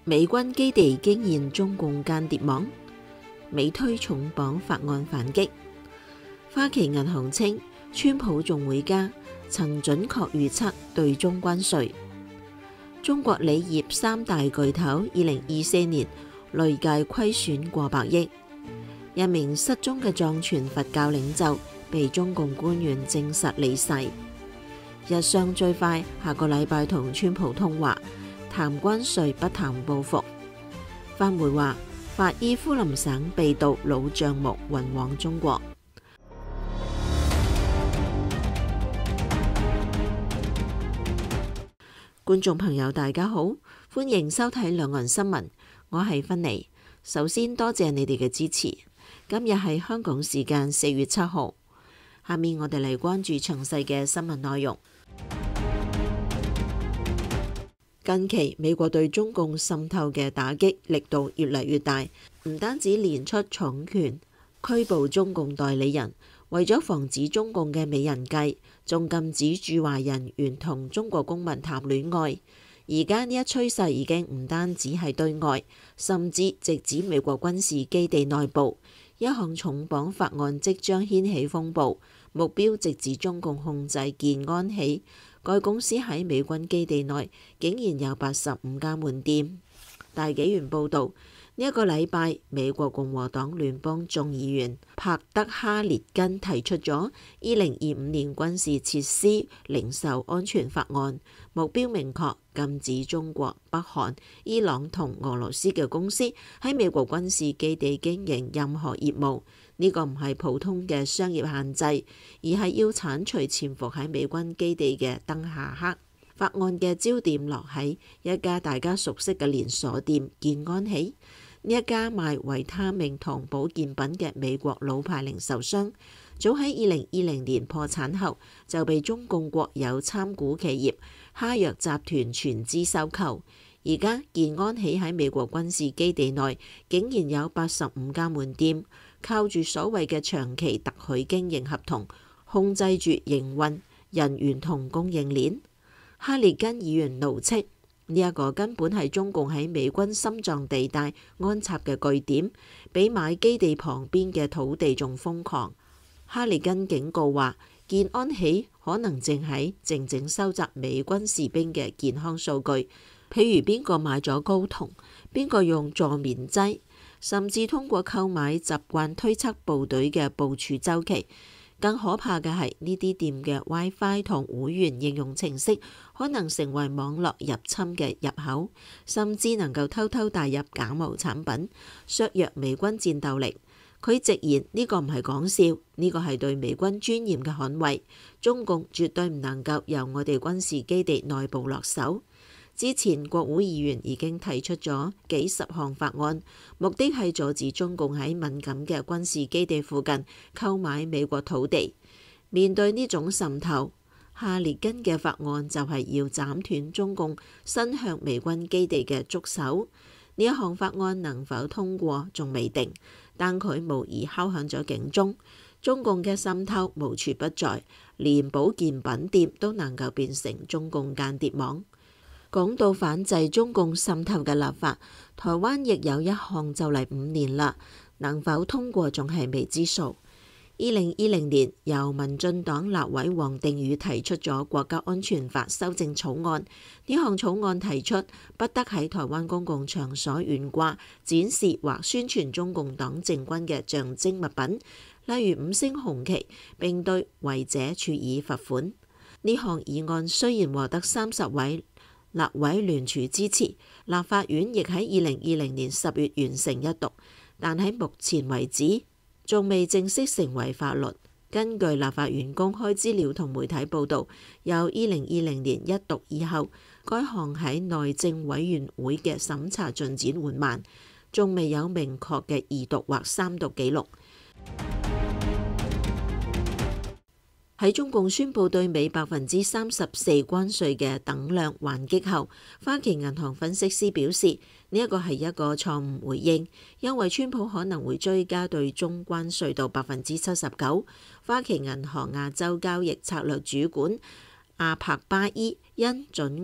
美軍基地驚現中共間諜網，美推重磅法案反擊。花旗銀行稱川普仲會加，曾準確預測對中關稅。中國鋰業三大巨頭2024年累計虧損過百億。一名失蹤嘅藏傳佛教領袖被中共官員證實離世。日商最快下個禮拜同川普通話，談關稅不談報復。法媒話法伊夫林省被盜老帳目運往中國。觀眾朋友大家好，歡迎收睇兩岸新聞，我係芬妮。首先多謝你哋嘅支持。今日係香港時間4月7號，下面我哋嚟關注詳細嘅新聞內容。近期美國對中共滲透嘅打擊力度越嚟越大，唔單止連出重拳拘捕中共代理人，為咗防止中共嘅美人計，仲禁止駐華人員同中國公民談戀愛。而家呢一趨勢已經唔單止係對外，甚至直指美國軍事基地內部。一項重磅法案即將掀起風暴，目標直指中共控制建安喜。該公司喺美軍基地內竟然有85家門店。大紀元報導，呢一個禮拜，美國共和黨聯邦眾議員帕德哈列根提出咗2025年軍事設施零售安全法案，目標明確，禁止中國、北韓、伊朗同俄羅斯嘅公司喺美國軍事基地經營任何業務。呢個唔係普通嘅商業限制，而係要剷除潛伏喺美軍基地嘅燈下黑。法案嘅焦點落喺一家大家熟悉嘅連鎖店建安喜。呢一家賣維他命同保健品嘅美國老牌零售商，早喺2020年破產後就被中共國有參股企業哈藥集團全資收購。而家建安喜喺美國軍事基地內竟然有85家門店，靠住所謂嘅長期特許經營合同，控制住營運、人員同供應鏈。哈列根議員怒斥呢一個根本係中共喺美軍心臟地帶安插嘅據點，比買基地旁邊嘅土地仲瘋狂。哈列根警告話，建安喜可能正喺靜靜收集美軍士兵嘅健康數據，譬如邊個買咗睾酮，邊個用助眠劑，甚至通過購買習慣推測部隊嘅部署週期。更可怕嘅係呢啲店嘅 WiFi 同會員應用程式可能成為網絡入侵嘅入口，甚至能夠偷偷帶入假冒產品，削弱美軍戰鬥力。佢直言呢個唔係講笑，呢個係對美軍尊嚴嘅捍衛。中共絕對唔能夠由我哋軍事基地內部落手。之前國會議員已經提出咗幾十項法案，目的係阻止中共喺敏感嘅軍事基地附近購買美國土地。面對呢種滲透，哈列根嘅法案就係要斬斷中共伸向美軍基地嘅觸手。呢一項法案能否通過仲未定，但佢無疑敲響咗警鐘。中共嘅滲透無處不在，連保健品店都能夠變成中共間諜網。講到反制中共滲透嘅立法，台灣亦有一項就嚟5年啦，能否通過仲係未知數。2020年由民進黨立委王定宇提出咗國家安全法修正草案，呢項草案提出不得喺台灣公共場所懸掛、展示或宣傳中共黨政軍嘅象徵物品，例如5星紅旗，並對違者處以罰款。呢項議案雖然獲得30位立委聯署支持，立法院亦喺2020年10月完成一讀，但喺目前為止仲未正式成為法律。根據立法院公開資料同媒體報導，由2020年一讀以後，該項喺內政委員會嘅審查進展緩慢，仲未有明確嘅二讀或三讀記錄。喺中共宣布對美34%關稅嘅等量還擊後，花旗銀行分析師表示，呢一個係一個錯誤回應，因為川普可能會追加對中關稅到79%。花旗銀行亞洲交易策略主管阿帕巴伊因準確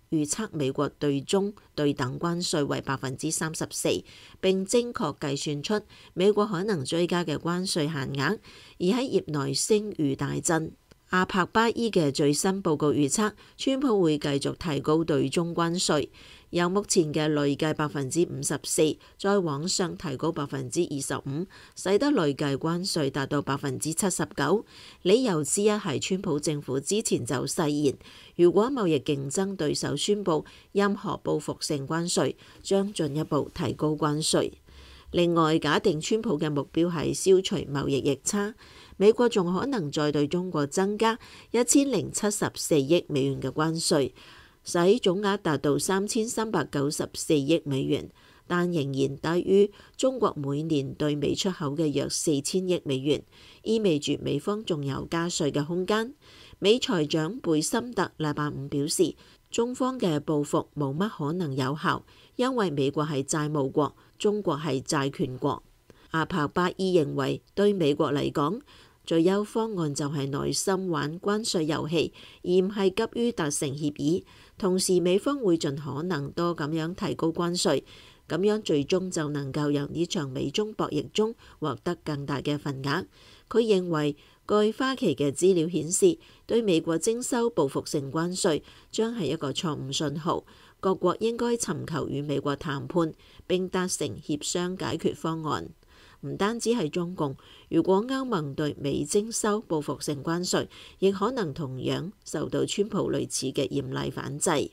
預測美國對中對等關稅為34%，並精確計算出美國可能追加嘅關稅限額，而喺業內聲譽大振。阿帕巴伊嘅最新報告預測，川普會繼續提高對中關稅，由目前嘅累計54%再往上提高25%，使得累計關稅達到79%。理由之一係川普政府之前就誓言，如果貿易競爭對手宣布任何報復性關稅，將進一步提高關稅。另外，假定川普嘅目標係消除貿易逆差，美國仲可能再對中國增加1074億美元嘅關稅，使總額達到3394億美元，但仍然低於中國每年對美出口嘅約4000億美元，意味住美方仲有加稅嘅空間。美財長貝森特禮拜五表示，中方嘅報復冇乜可能有效，因為美國係債務國，中國係債權國。阿帕巴伊認為，對美國嚟講，最優方案就係耐心玩關稅遊戲，而唔係急於達成協議。同時，美方會盡可能多咁樣提高關稅，咁樣最終就能夠由呢場美中博弈中獲得更大嘅份額。佢認為，據花旗嘅資料顯示，對美國徵收報復性關稅將係一個錯誤信號。各國應該尋求與美國談判，並達成協商解決方案。唔單止係中共，如果歐盟對美徵收報復性關稅，亦可能同樣受到川普類似嘅嚴厲反制。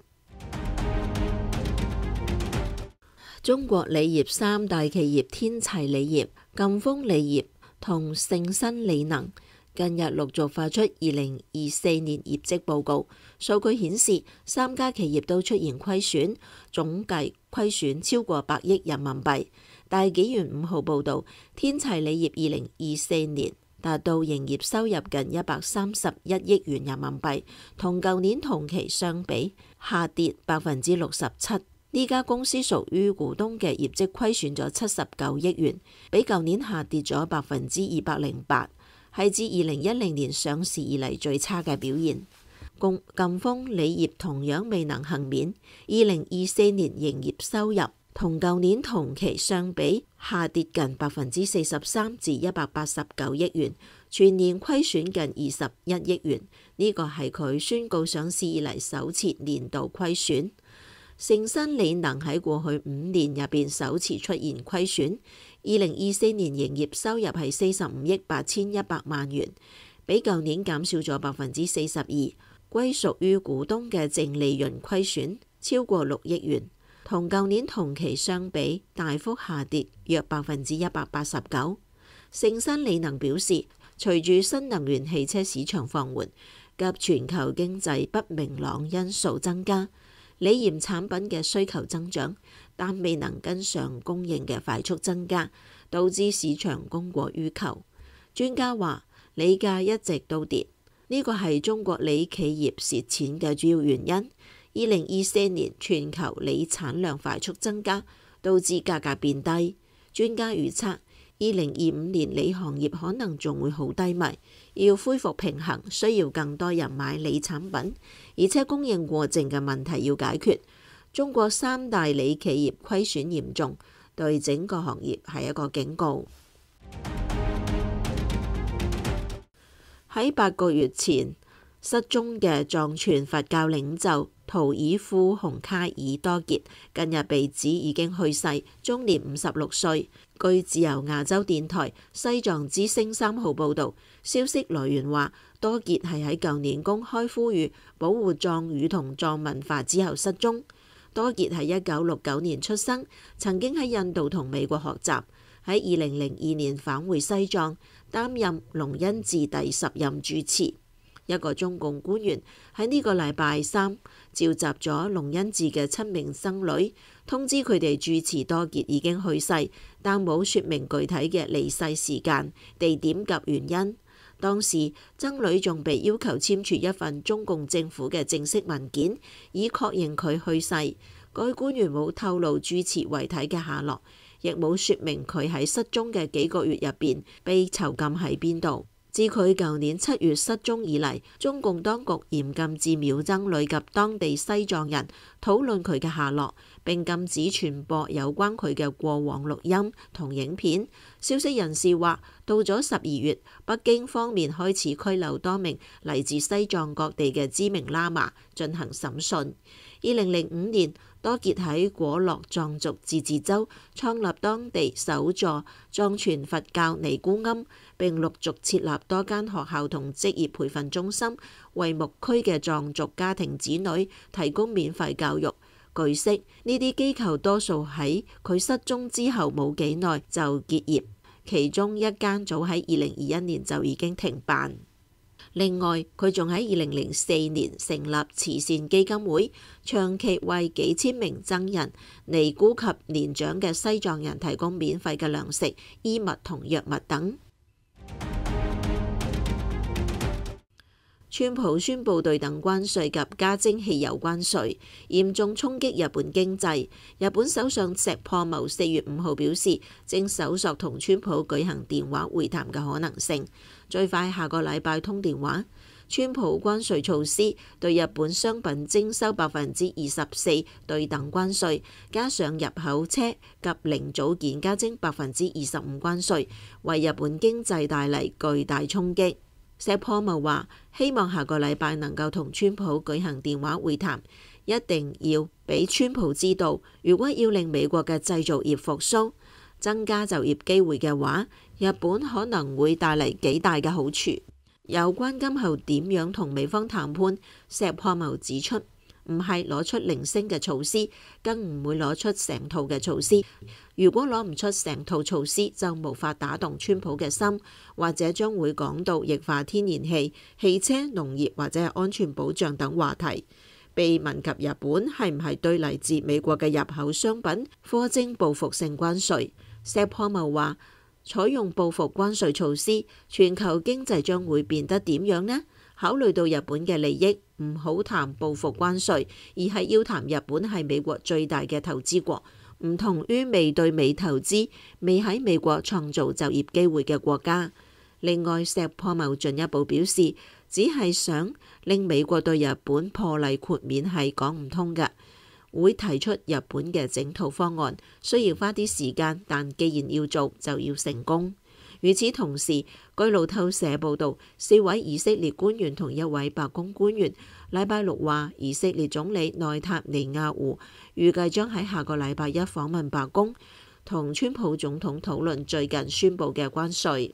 中國鋰業三大企業天齊鋰業、贛鋒鋰業同盛新鋰能近日陸續發出2024年業績報告，數據顯示三家企業都出現虧損，總計虧損超過100億人民幣。大紀元5號報導，天齊鋰業2024年達到營業收入近131億元人民幣，同舊年同期相比下跌67%。呢家公司屬於股東嘅業績虧損咗79億元，比舊年下跌咗208%，係自2010年上市以嚟最差嘅表現。贛鋒鋰業同樣未能幸免，2024年營業收入同舊年同期相比下跌近43%至189億元，全年虧損近21億元。呢個係佢宣告上市以嚟首次年度虧損。盛新鋰能喺過去5年入邊首次出現虧損，2024年營業收入係45億8100萬元，比舊年減少咗42%，歸屬於股東嘅淨利潤虧損超過6億元，同舊年同期相比大幅下跌約189%。盛新鋰能表示，隨住新能源汽車市場放緩及全球經濟不明朗因素增加，鋰鹽產品嘅需求增長，但未能跟上供應嘅快速增加，導致市場供過於求。專家話，鋰價一直都跌，呢個係中國鋰企業蝕錢嘅主要原因。2024年全球鋰產量快速增加，導致價格變低。專家預測，2025年鋰行業可能仲會好低迷，要恢復平衡需要更多人買鋰產品，而且供應過剩嘅問題要解決。中國三大鋰企業虧損嚴重，對整個行業係一個警告。喺8個月前失蹤嘅藏傳佛教領袖圖爾庫洪卡爾多傑，近日被指已經去世，終年56歲。據自由亞洲電台西藏之聲3號報導，消息來源話，多傑係喺舊年公開呼籲保護藏語同藏文化之後失蹤。多傑喺1969年出生，曾經喺印度同美國學習，喺2002年返回西藏，擔任龍恩寺第10任住持。一個中共官員喺呢個禮拜三召集咗龍恩寺嘅7名僧侶，通知佢哋住持多傑已經去世，但冇說明具體嘅離世時間、地點及原因。當時僧侶仲被要求簽署一份中共政府嘅正式文件，以確認佢去世。該官員冇透露住持遺體嘅下落，亦冇說明佢喺失蹤嘅幾個月入邊被囚禁喺邊度。 自佢舊年7月失蹤以嚟，中共當局嚴禁至廟僧侶及當地西藏人討論佢嘅下落，並禁止傳播有關佢嘅過往錄音同影片。消息人士話，到咗12月，北京方面開始拘留多名嚟自西藏各地嘅知名喇嘛進行審訊。2005年，多傑喺果洛藏族自治州創立當地首座藏傳佛教尼姑庵，並陸續設立多間學校同職業培訓中心，為牧區嘅藏族家庭子女提供免費教育。據悉，呢啲機構多數喺佢失蹤之後冇幾耐就結業，其中一間早喺2021年就已經停辦。另外，佢仲喺2004年成立慈善基金會，長期為幾千名僧人、尼姑及年長嘅西藏人提供免費嘅糧食、衣物同藥物等。川普宣布對等關稅及加徵汽油關稅，嚴重衝擊日本經濟。日本首相石破茂4月5號表示，正搜索同川普舉行電話會談嘅可能性，最快下個禮拜通電話。川普關稅措施對日本商品徵收24%對等關稅，加上入口車及零組件加徵25%關稅，為日本經濟帶嚟巨大衝擊。石破茂話：希望下個禮拜能夠同川普舉行電話會談，一定要俾川普知道，如果要令美國嘅製造業復甦、增加就業機會嘅話，日本可能會帶嚟幾大嘅好處。有關今後點樣同美方談判，石破茂指出，唔係攞出零星嘅措施，更唔會攞出成套嘅措施。如果攞唔出成套措施，就無法打動川普嘅心，或者將會講到液化天然氣、汽車、農業或者係安全保障等話題。被問及日本係唔係對嚟自美國嘅入口商品課徵報復性關稅，石破茂話：採用報復關稅措施，全球經濟將會變得點樣呢？考慮到日本嘅利益，唔好談報復關稅，而係要談日本係美國最大嘅投資國，唔同於未對美投資、未喺美國創造就業機會嘅國家。另外，石破茂進一步表示，只係想令美國對日本破例豁免係講唔通嘅，會提出日本嘅整套方案，需要花啲時間，但既然要做，就要成功。與此同時，據路透社報導，4位以色列官員同1位白宮官員禮拜六話，以色列總理內塔尼亞胡預計將喺下個禮拜一訪問白宮，同川普總統討論最近宣布嘅關稅。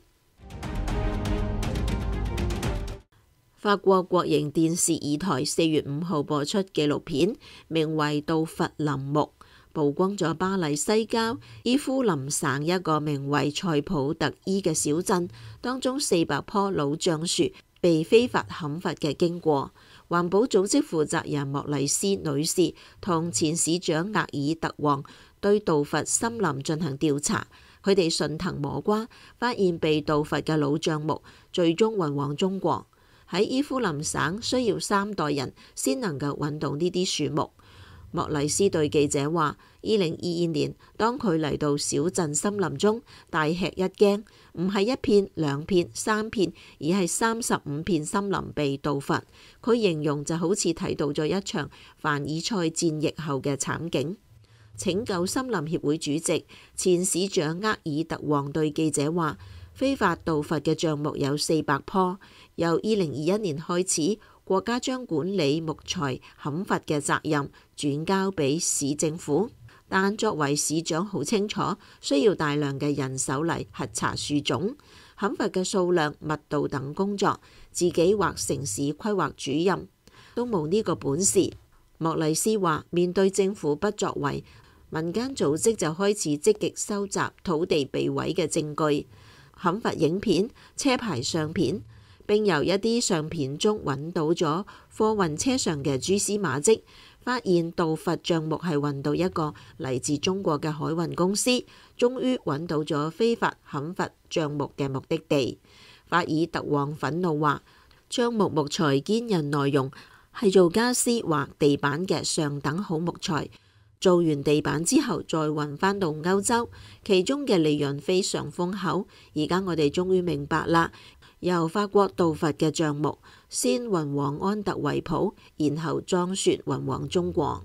法國國營電視2台4月5號播出紀錄片，名為《杜佛林木》，曝光咗巴黎西郊伊夫林省一個名為塞普特伊嘅小鎮，當中400棵老橡樹被非法砍伐嘅經過。環保組織負責人莫麗斯女士同前市長厄爾特旺對杜佛森林進行調查，佢哋順藤摸瓜，發現被盜伐嘅老橡木，最終運往中國。喺伊夫林省需要3代人先能夠揾到呢啲樹木。莫麗斯對記者話：2022年，當佢嚟到小鎮森林中，大吃一驚，唔係1片、2片、3片，而係35片森林被盜伐。佢形容就好似睇到咗一場凡爾賽戰役後嘅慘景。拯救森林協會主席、前市長厄爾特旺對記者話：非法盜伐嘅橡木有400棵，由2021年開始，國家將管理木材砍伐嘅責任轉交俾市政府，但作為市長好清楚，需要大量嘅人手嚟核查樹種、砍伐嘅數量、密度等工作，自己或城市規劃主任都冇呢個本事。莫麗斯話：面對政府不作為，民間組織就開始積極收集土地被毀嘅證據、砍伐影片、車牌相片，並由一啲相片中揾到咗貨運車上嘅蛛絲馬跡，發現盜伐橡木係運到一個嚟自中國嘅海運公司，終於揾到咗非法砍伐橡木嘅目的地。法爾特旺憤怒話：橡木木材堅韌耐用，係做家私或地板嘅上等好木材。做完地板之後再運返到歐洲，其中嘅利潤非常豐厚。而家我哋終於明白啦， 由法國盜伐嘅帳幕，先運往安特衛普，然後裝船運往中國。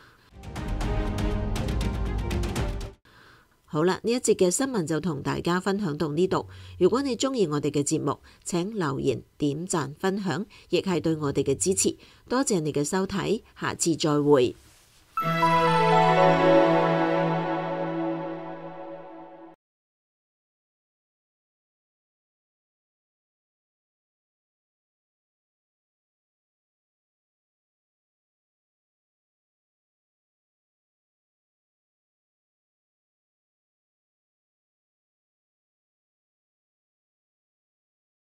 好啦，呢一節嘅新聞就同大家分享到呢度。如果你鍾意我哋嘅節目，請留言、點讚、分享，亦係對我哋嘅支持。多謝你嘅收睇，下次再會。